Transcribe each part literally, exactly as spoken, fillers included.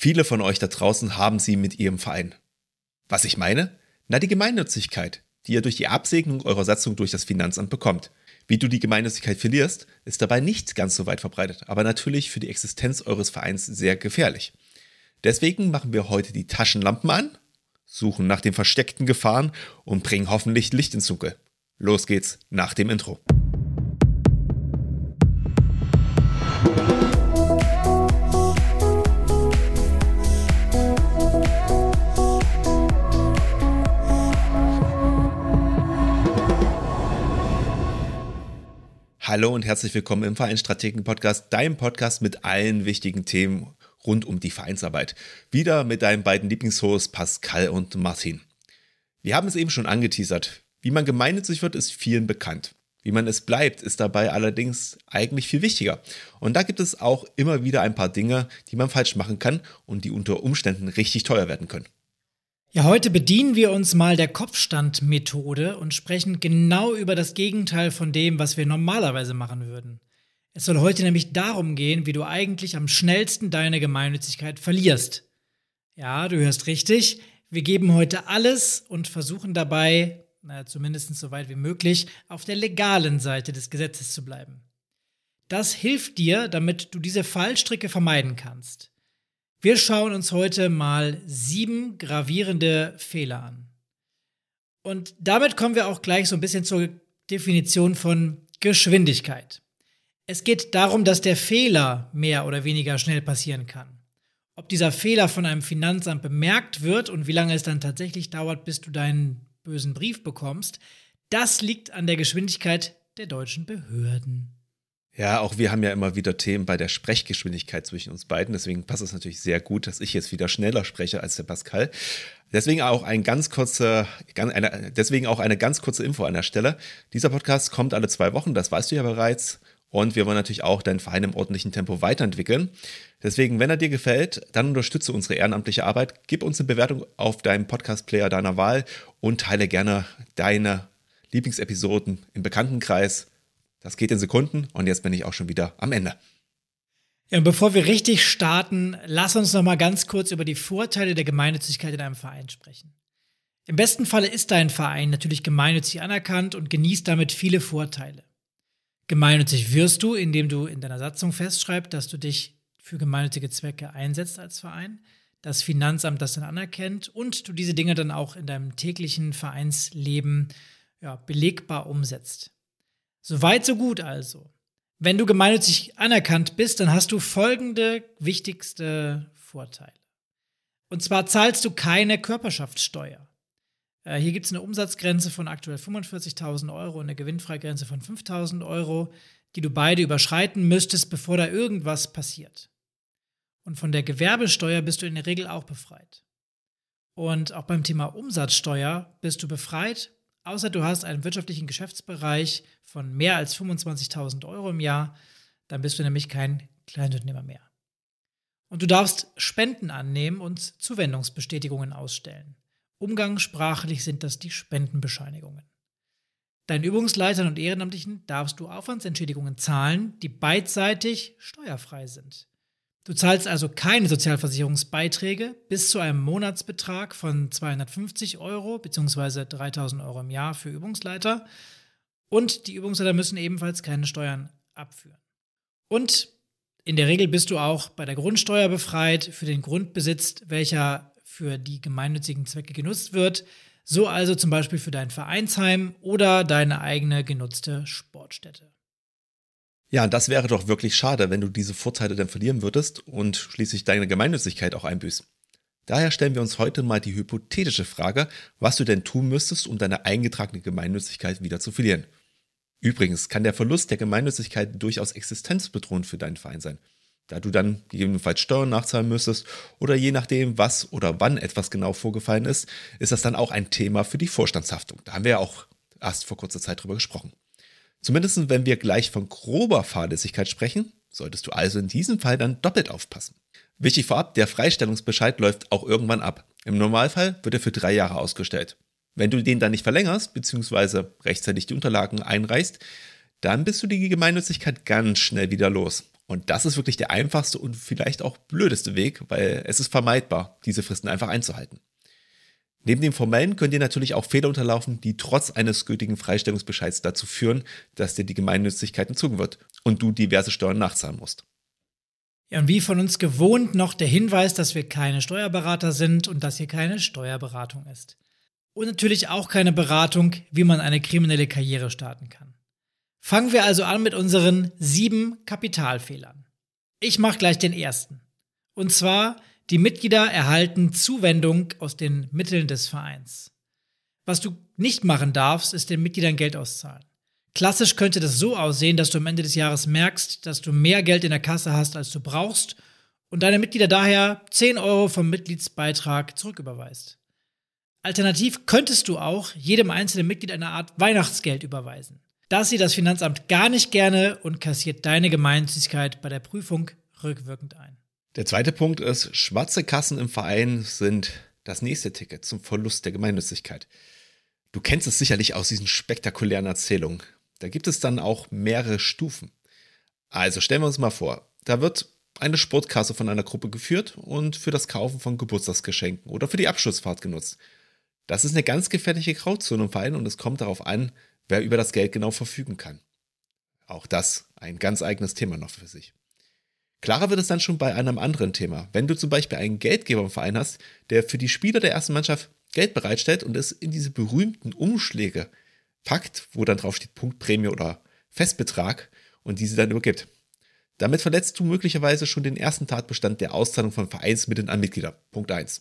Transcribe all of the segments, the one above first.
Viele von euch da draußen haben sie mit ihrem Verein. Was ich meine? Na, die Gemeinnützigkeit, die ihr durch die Absegnung eurer Satzung durch das Finanzamt bekommt. Wie du die Gemeinnützigkeit verlierst, ist dabei nicht ganz so weit verbreitet, aber natürlich für die Existenz eures Vereins sehr gefährlich. Deswegen machen wir heute die Taschenlampen an, suchen nach den versteckten Gefahren und bringen hoffentlich Licht ins Dunkel. Los geht's nach dem Intro. Hallo und herzlich willkommen im Vereinsstrategen-Podcast, deinem Podcast mit allen wichtigen Themen rund um die Vereinsarbeit. Wieder mit deinen beiden Lieblingshosts Pascal und Martin. Wir haben es eben schon angeteasert. Wie man gemeinnützig wird, ist vielen bekannt. Wie man es bleibt, ist dabei allerdings eigentlich viel wichtiger. Und da gibt es auch immer wieder ein paar Dinge, die man falsch machen kann und die unter Umständen richtig teuer werden können. Ja, heute bedienen wir uns mal der Kopfstand-Methode und sprechen genau über das Gegenteil von dem, was wir normalerweise machen würden. Es soll heute nämlich darum gehen, wie du eigentlich am schnellsten deine Gemeinnützigkeit verlierst. Ja, du hörst richtig, wir geben heute alles und versuchen dabei, na, zumindest so weit wie möglich, auf der legalen Seite des Gesetzes zu bleiben. Das hilft dir, damit du diese Fallstricke vermeiden kannst. Wir schauen uns heute mal sieben gravierende Fehler an. Und damit kommen wir auch gleich so ein bisschen zur Definition von Geschwindigkeit. Es geht darum, dass der Fehler mehr oder weniger schnell passieren kann. Ob dieser Fehler von einem Finanzamt bemerkt wird und wie lange es dann tatsächlich dauert, bis du deinen bösen Brief bekommst, das liegt an der Geschwindigkeit der deutschen Behörden. Ja, auch wir haben ja immer wieder Themen bei der Sprechgeschwindigkeit zwischen uns beiden. Deswegen passt es natürlich sehr gut, dass ich jetzt wieder schneller spreche als der Pascal. Deswegen auch ein ganz kurzer, eine, deswegen auch eine ganz kurze Info an der Stelle. Dieser Podcast kommt alle zwei Wochen, das weißt du ja bereits. Und wir wollen natürlich auch deinen Verein im ordentlichen Tempo weiterentwickeln. Deswegen, wenn er dir gefällt, dann unterstütze unsere ehrenamtliche Arbeit. Gib uns eine Bewertung auf deinem Podcast-Player deiner Wahl und teile gerne deine Lieblingsepisoden im Bekanntenkreis. Das geht in Sekunden und jetzt bin ich auch schon wieder am Ende. Ja, und bevor wir richtig starten, lass uns noch mal ganz kurz über die Vorteile der Gemeinnützigkeit in einem Verein sprechen. Im besten Falle ist dein Verein natürlich gemeinnützig anerkannt und genießt damit viele Vorteile. Gemeinnützig wirst du, indem du in deiner Satzung festschreibst, dass du dich für gemeinnützige Zwecke einsetzt als Verein, das Finanzamt das dann anerkennt und du diese Dinge dann auch in deinem täglichen Vereinsleben ja, belegbar umsetzt. Soweit, so gut also. Wenn du gemeinnützig anerkannt bist, dann hast du folgende wichtigste Vorteile. Und zwar zahlst du keine Körperschaftssteuer. Äh, hier gibt es eine Umsatzgrenze von aktuell fünfundvierzigtausend Euro und eine Gewinnfreigrenze von fünftausend Euro, die du beide überschreiten müsstest, bevor da irgendwas passiert. Und von der Gewerbesteuer bist du in der Regel auch befreit. Und auch beim Thema Umsatzsteuer bist du befreit, außer du hast einen wirtschaftlichen Geschäftsbereich von mehr als fünfundzwanzigtausend Euro im Jahr, dann bist du nämlich kein Kleinunternehmer mehr. Und du darfst Spenden annehmen und Zuwendungsbestätigungen ausstellen. Umgangssprachlich sind das die Spendenbescheinigungen. Deinen Übungsleitern und Ehrenamtlichen darfst du Aufwandsentschädigungen zahlen, die beidseitig steuerfrei sind. Du zahlst also keine Sozialversicherungsbeiträge bis zu einem Monatsbetrag von zweihundertfünfzig Euro bzw. dreitausend Euro im Jahr für Übungsleiter. Und die Übungsleiter müssen ebenfalls keine Steuern abführen. Und in der Regel bist du auch bei der Grundsteuer befreit für den Grundbesitz, welcher für die gemeinnützigen Zwecke genutzt wird. So also zum Beispiel für dein Vereinsheim oder deine eigene genutzte Sportstätte. Ja, das wäre doch wirklich schade, wenn du diese Vorteile dann verlieren würdest und schließlich deine Gemeinnützigkeit auch einbüßt. Daher stellen wir uns heute mal die hypothetische Frage, was du denn tun müsstest, um deine eingetragene Gemeinnützigkeit wieder zu verlieren. Übrigens kann der Verlust der Gemeinnützigkeit durchaus existenzbedrohend für deinen Verein sein, da du dann gegebenenfalls Steuern nachzahlen müsstest oder je nachdem, was oder wann etwas genau vorgefallen ist, ist das dann auch ein Thema für die Vorstandshaftung. Da haben wir ja auch erst vor kurzer Zeit drüber gesprochen. Zumindest wenn wir gleich von grober Fahrlässigkeit sprechen, solltest du also in diesem Fall dann doppelt aufpassen. Wichtig vorab, der Freistellungsbescheid läuft auch irgendwann ab. Im Normalfall wird er für drei Jahre ausgestellt. Wenn du den dann nicht verlängerst, beziehungsweise rechtzeitig die Unterlagen einreichst, dann bist du die Gemeinnützigkeit ganz schnell wieder los. Und das ist wirklich der einfachste und vielleicht auch blödeste Weg, weil es ist vermeidbar, diese Fristen einfach einzuhalten. Neben dem Formellen können dir natürlich auch Fehler unterlaufen, die trotz eines gültigen Freistellungsbescheids dazu führen, dass dir die Gemeinnützigkeit entzogen wird und du diverse Steuern nachzahlen musst. Ja, und wie von uns gewohnt noch der Hinweis, dass wir keine Steuerberater sind und dass hier keine Steuerberatung ist. Und natürlich auch keine Beratung, wie man eine kriminelle Karriere starten kann. Fangen wir also an mit unseren sieben Kapitalfehlern. Ich mache gleich den ersten. Und zwar: Die Mitglieder erhalten Zuwendung aus den Mitteln des Vereins. Was du nicht machen darfst, ist den Mitgliedern Geld auszahlen. Klassisch könnte das so aussehen, dass du am Ende des Jahres merkst, dass du mehr Geld in der Kasse hast, als du brauchst und deine Mitglieder daher zehn Euro vom Mitgliedsbeitrag zurücküberweist. Alternativ könntest du auch jedem einzelnen Mitglied eine Art Weihnachtsgeld überweisen. Das sieht das Finanzamt gar nicht gerne und kassiert deine Gemeinnützigkeit bei der Prüfung rückwirkend ein. Der zweite Punkt ist, schwarze Kassen im Verein sind das nächste Ticket zum Verlust der Gemeinnützigkeit. Du kennst es sicherlich aus diesen spektakulären Erzählungen. Da gibt es dann auch mehrere Stufen. Also stellen wir uns mal vor, da wird eine Sportkasse von einer Gruppe geführt und für das Kaufen von Geburtstagsgeschenken oder für die Abschlussfahrt genutzt. Das ist eine ganz gefährliche Grauzone im Verein und es kommt darauf an, wer über das Geld genau verfügen kann. Auch das ein ganz eigenes Thema noch für sich. Klarer wird es dann schon bei einem anderen Thema. Wenn du zum Beispiel einen Geldgeber im Verein hast, der für die Spieler der ersten Mannschaft Geld bereitstellt und es in diese berühmten Umschläge packt, wo dann drauf steht Punktprämie oder Festbetrag und diese dann übergibt. Damit verletzt du möglicherweise schon den ersten Tatbestand der Auszahlung von Vereinsmitteln an Mitglieder. Punkt eins.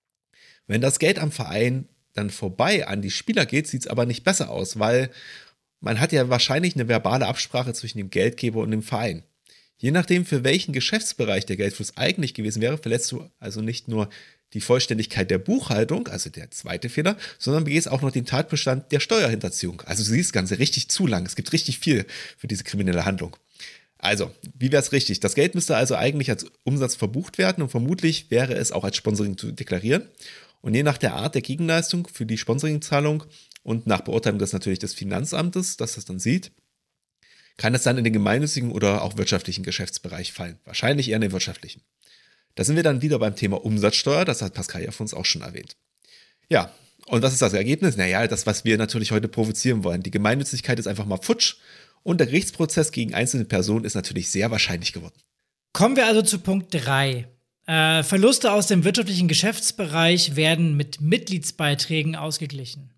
Wenn das Geld am Verein dann vorbei an die Spieler geht, sieht es aber nicht besser aus, weil man hat ja wahrscheinlich eine verbale Absprache zwischen dem Geldgeber und dem Verein. Je nachdem, für welchen Geschäftsbereich der Geldfluss eigentlich gewesen wäre, verletzt du also nicht nur die Vollständigkeit der Buchhaltung, also der zweite Fehler, sondern begehst auch noch den Tatbestand der Steuerhinterziehung. Also du siehst das Ganze richtig zu lang. Es gibt richtig viel für diese kriminelle Handlung. Also, wie wäre es richtig? Das Geld müsste also eigentlich als Umsatz verbucht werden und vermutlich wäre es auch als Sponsoring zu deklarieren. Und je nach der Art der Gegenleistung für die Sponsoringzahlung und nach Beurteilung des natürlich des Finanzamtes, das das dann sieht, kann es dann in den gemeinnützigen oder auch wirtschaftlichen Geschäftsbereich fallen. Wahrscheinlich eher in den wirtschaftlichen. Da sind wir dann wieder beim Thema Umsatzsteuer, das hat Pascal ja für uns auch schon erwähnt. Ja, und was ist das Ergebnis? Naja, das, was wir natürlich heute provozieren wollen. Die Gemeinnützigkeit ist einfach mal futsch und der Gerichtsprozess gegen einzelne Personen ist natürlich sehr wahrscheinlich geworden. Kommen wir also zu Punkt drei. Äh, Verluste aus dem wirtschaftlichen Geschäftsbereich werden mit Mitgliedsbeiträgen ausgeglichen.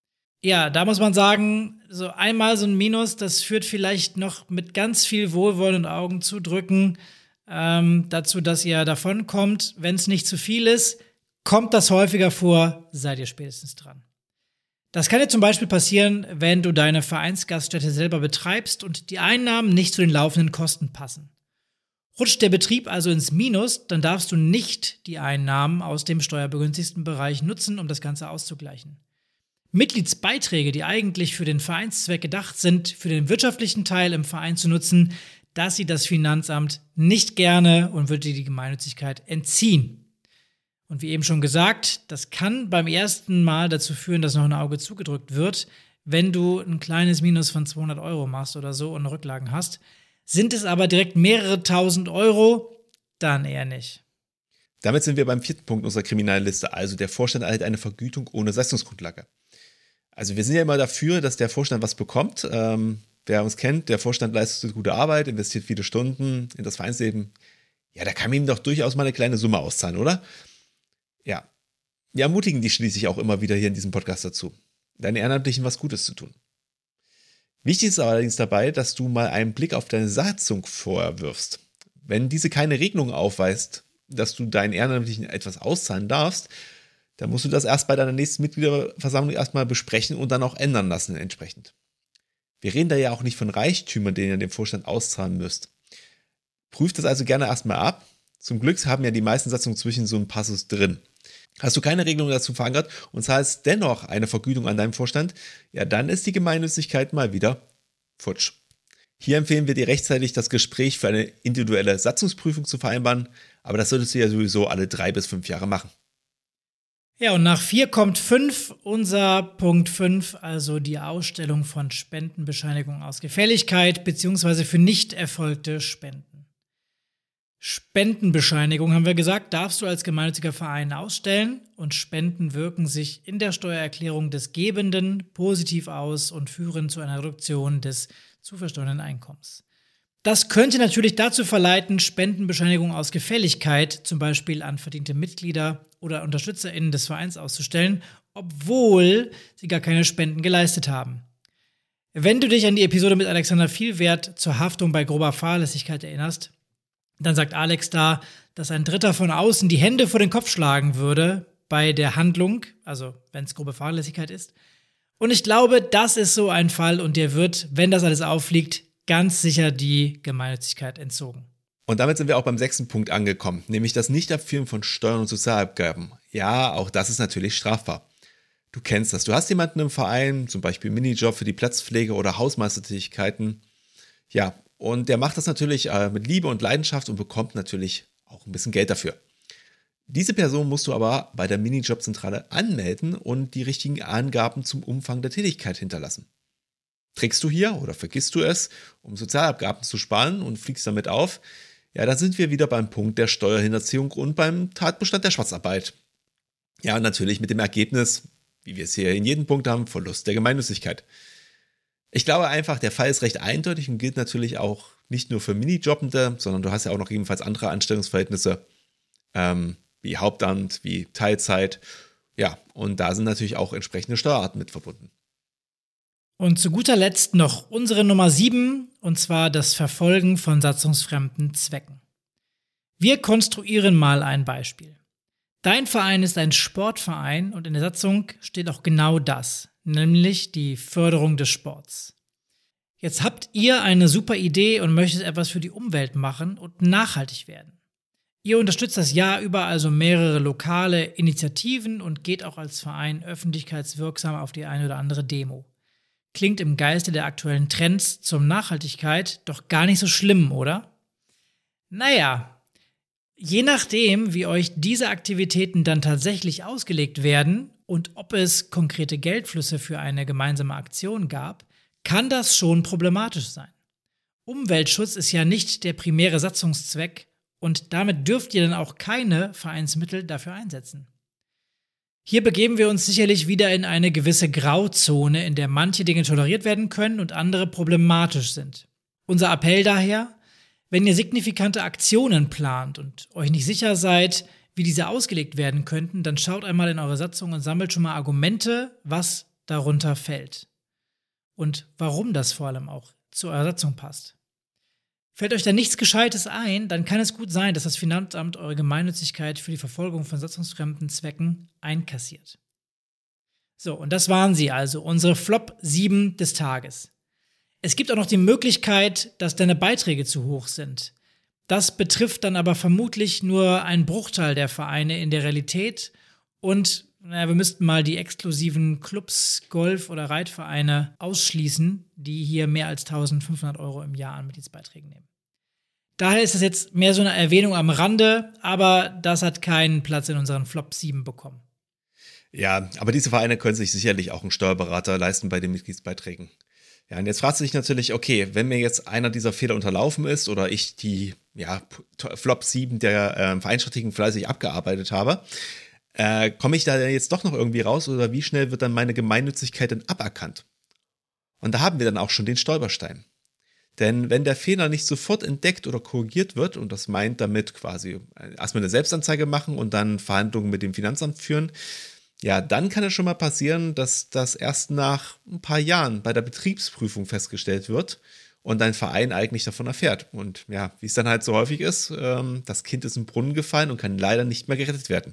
Ja, da muss man sagen, so einmal so ein Minus, das führt vielleicht noch mit ganz viel Wohlwollen und Augen zudrücken ähm, dazu, dass ihr davonkommt. Wenn es nicht zu viel ist, kommt das häufiger vor, seid ihr spätestens dran. Das kann dir zum Beispiel passieren, wenn du deine Vereinsgaststätte selber betreibst und die Einnahmen nicht zu den laufenden Kosten passen. Rutscht der Betrieb also ins Minus, dann darfst du nicht die Einnahmen aus dem steuerbegünstigten Bereich nutzen, um das Ganze auszugleichen. Mitgliedsbeiträge, die eigentlich für den Vereinszweck gedacht sind, für den wirtschaftlichen Teil im Verein zu nutzen, das sieht das Finanzamt nicht gerne und wird dir die Gemeinnützigkeit entziehen. Und wie eben schon gesagt, das kann beim ersten Mal dazu führen, dass noch ein Auge zugedrückt wird, wenn du ein kleines Minus von zweihundert Euro machst oder so und Rücklagen hast. Sind es aber direkt mehrere tausend Euro, dann eher nicht. Damit sind wir beim vierten Punkt unserer Kriminalliste, also der Vorstand erhält eine Vergütung ohne Leistungsgrundlage. Also wir sind ja immer dafür, dass der Vorstand was bekommt. Ähm, wer uns kennt, der Vorstand leistet gute Arbeit, investiert viele Stunden in das Vereinsleben. Ja, da kann man ihm doch durchaus mal eine kleine Summe auszahlen, oder? Ja, wir ermutigen dich schließlich auch immer wieder hier in diesem Podcast dazu, deinen Ehrenamtlichen was Gutes zu tun. Wichtig ist allerdings dabei, dass du mal einen Blick auf deine Satzung vorher wirfst. Wenn diese keine Regelung aufweist, dass du deinen Ehrenamtlichen etwas auszahlen darfst, dann musst du das erst bei deiner nächsten Mitgliederversammlung erstmal besprechen und dann auch ändern lassen entsprechend. Wir reden da ja auch nicht von Reichtümern, denen ihr dem Vorstand auszahlen müsst. Prüft das also gerne erstmal ab. Zum Glück haben ja die meisten Satzungen zwischen so einem Passus drin. Hast du keine Regelung dazu verankert und zahlst dennoch eine Vergütung an deinem Vorstand, ja, dann ist die Gemeinnützigkeit mal wieder futsch. Hier empfehlen wir dir rechtzeitig, das Gespräch für eine individuelle Satzungsprüfung zu vereinbaren, aber das solltest du ja sowieso alle drei bis fünf Jahre machen. Ja, und nach vier kommt fünf, unser Punkt fünf, also die Ausstellung von Spendenbescheinigungen aus Gefälligkeit bzw. für nicht erfolgte Spenden. Spendenbescheinigung, haben wir gesagt, darfst du als gemeinnütziger Verein ausstellen und Spenden wirken sich in der Steuererklärung des Gebenden positiv aus und führen zu einer Reduktion des zu versteuernden Einkommens. Das könnte natürlich dazu verleiten, Spendenbescheinigungen aus Gefälligkeit, zum Beispiel an verdiente Mitglieder oder UnterstützerInnen des Vereins auszustellen, obwohl sie gar keine Spenden geleistet haben. Wenn du dich an die Episode mit Alexander Vielwert zur Haftung bei grober Fahrlässigkeit erinnerst, dann sagt Alex da, dass ein Dritter von außen die Hände vor den Kopf schlagen würde bei der Handlung, also wenn es grobe Fahrlässigkeit ist. Und ich glaube, das ist so ein Fall und dir wird, wenn das alles aufliegt, ganz sicher die Gemeinnützigkeit entzogen. Und damit sind wir auch beim sechsten Punkt angekommen, nämlich das Nichtabführen von Steuern und Sozialabgaben. Ja, auch das ist natürlich strafbar. Du kennst das. Du hast jemanden im Verein, zum Beispiel Minijob für die Platzpflege oder Hausmeistertätigkeiten. Ja, und der macht das natürlich äh, mit Liebe und Leidenschaft und bekommt natürlich auch ein bisschen Geld dafür. Diese Person musst du aber bei der Minijobzentrale anmelden und die richtigen Angaben zum Umfang der Tätigkeit hinterlassen. Trickst du hier oder vergisst du es, um Sozialabgaben zu sparen und fliegst damit auf, ja, dann sind wir wieder beim Punkt der Steuerhinterziehung und beim Tatbestand der Schwarzarbeit. Ja, und natürlich mit dem Ergebnis, wie wir es hier in jedem Punkt haben, Verlust der Gemeinnützigkeit. Ich glaube einfach, der Fall ist recht eindeutig und gilt natürlich auch nicht nur für Minijobbende, sondern du hast ja auch noch ebenfalls andere Anstellungsverhältnisse, ähm, wie Hauptamt, wie Teilzeit. Ja, und da sind natürlich auch entsprechende Steuerarten mit verbunden. Und zu guter Letzt noch unsere Nummer sieben, und zwar das Verfolgen von satzungsfremden Zwecken. Wir konstruieren mal ein Beispiel. Dein Verein ist ein Sportverein und in der Satzung steht auch genau das, nämlich die Förderung des Sports. Jetzt habt ihr eine super Idee und möchtet etwas für die Umwelt machen und nachhaltig werden. Ihr unterstützt das Jahr über also mehrere lokale Initiativen und geht auch als Verein öffentlichkeitswirksam auf die eine oder andere Demo. Klingt im Geiste der aktuellen Trends zur Nachhaltigkeit doch gar nicht so schlimm, oder? Naja, je nachdem, wie euch diese Aktivitäten dann tatsächlich ausgelegt werden und ob es konkrete Geldflüsse für eine gemeinsame Aktion gab, kann das schon problematisch sein. Umweltschutz ist ja nicht der primäre Satzungszweck und damit dürft ihr dann auch keine Vereinsmittel dafür einsetzen. Hier begeben wir uns sicherlich wieder in eine gewisse Grauzone, in der manche Dinge toleriert werden können und andere problematisch sind. Unser Appell daher: Wenn ihr signifikante Aktionen plant und euch nicht sicher seid, wie diese ausgelegt werden könnten, dann schaut einmal in eure Satzung und sammelt schon mal Argumente, was darunter fällt. Und warum das vor allem auch zu eurer Satzung passt. Fällt euch da nichts Gescheites ein, dann kann es gut sein, dass das Finanzamt eure Gemeinnützigkeit für die Verfolgung von satzungsfremden Zwecken einkassiert. So, und das waren sie also, unsere Flop sieben des Tages. Es gibt auch noch die Möglichkeit, dass deine Beiträge zu hoch sind. Das betrifft dann aber vermutlich nur einen Bruchteil der Vereine in der Realität und naja, wir müssten mal die exklusiven Clubs, Golf- oder Reitvereine ausschließen, die hier mehr als eintausendfünfhundert Euro im Jahr an Mitgliedsbeiträgen nehmen. Daher ist das jetzt mehr so eine Erwähnung am Rande, aber das hat keinen Platz in unseren Flop sieben bekommen. Ja, aber diese Vereine können sich sicherlich auch einen Steuerberater leisten bei den Mitgliedsbeiträgen. Ja, und jetzt fragst du dich natürlich, okay, wenn mir jetzt einer dieser Fehler unterlaufen ist oder ich die ja, Flop sieben der äh, Vereinsstrategien fleißig abgearbeitet habe, Äh, komme ich da jetzt doch noch irgendwie raus oder wie schnell wird dann meine Gemeinnützigkeit denn aberkannt? Und da haben wir dann auch schon den Stolperstein. Denn wenn der Fehler nicht sofort entdeckt oder korrigiert wird, und das meint damit quasi erstmal eine Selbstanzeige machen und dann Verhandlungen mit dem Finanzamt führen, ja, dann kann es schon mal passieren, dass das erst nach ein paar Jahren bei der Betriebsprüfung festgestellt wird und dein Verein eigentlich davon erfährt. Und ja, wie es dann halt so häufig ist, ähm, das Kind ist im Brunnen gefallen und kann leider nicht mehr gerettet werden.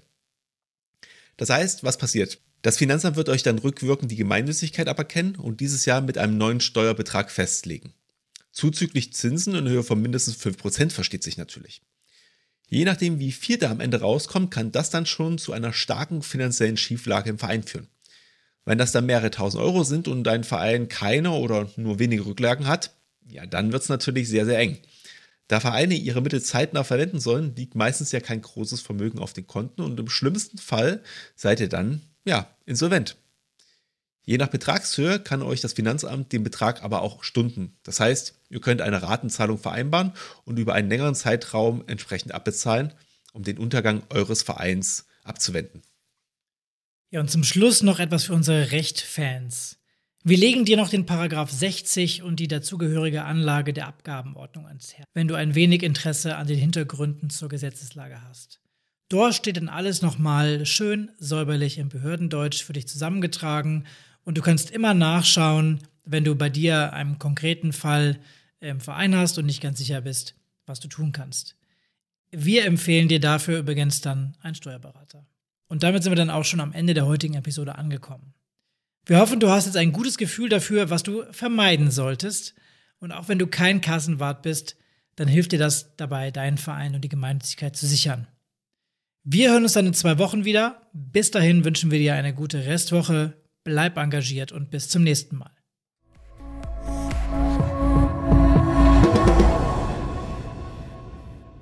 Das heißt, was passiert? Das Finanzamt wird euch dann rückwirkend die Gemeinnützigkeit aberkennen und dieses Jahr mit einem neuen Steuerbetrag festlegen. Zuzüglich Zinsen in Höhe von mindestens fünf Prozent versteht sich natürlich. Je nachdem, wie viel da am Ende rauskommt, kann das dann schon zu einer starken finanziellen Schieflage im Verein führen. Wenn das dann mehrere tausend Euro sind und dein Verein keine oder nur wenige Rücklagen hat, ja, dann wird es natürlich sehr, sehr eng. Da Vereine ihre Mittel zeitnah verwenden sollen, liegt meistens ja kein großes Vermögen auf den Konten und im schlimmsten Fall seid ihr dann, ja, insolvent. Je nach Betragshöhe kann euch das Finanzamt den Betrag aber auch stunden. Das heißt, ihr könnt eine Ratenzahlung vereinbaren und über einen längeren Zeitraum entsprechend abbezahlen, um den Untergang eures Vereins abzuwenden. Ja, und zum Schluss noch etwas für unsere Recht-Fans. Wir legen dir noch den Paragraph sechzig und die dazugehörige Anlage der Abgabenordnung ans Herz, wenn du ein wenig Interesse an den Hintergründen zur Gesetzeslage hast. Dort steht dann alles nochmal schön säuberlich im Behördendeutsch für dich zusammengetragen und du kannst immer nachschauen, wenn du bei dir einen konkreten Fall im Verein hast und nicht ganz sicher bist, was du tun kannst. Wir empfehlen dir dafür übrigens dann einen Steuerberater. Und damit sind wir dann auch schon am Ende der heutigen Episode angekommen. Wir hoffen, du hast jetzt ein gutes Gefühl dafür, was du vermeiden solltest. Und auch wenn du kein Kassenwart bist, dann hilft dir das dabei, deinen Verein und die Gemeinnützigkeit zu sichern. Wir hören uns dann in zwei Wochen wieder. Bis dahin wünschen wir dir eine gute Restwoche. Bleib engagiert und bis zum nächsten Mal.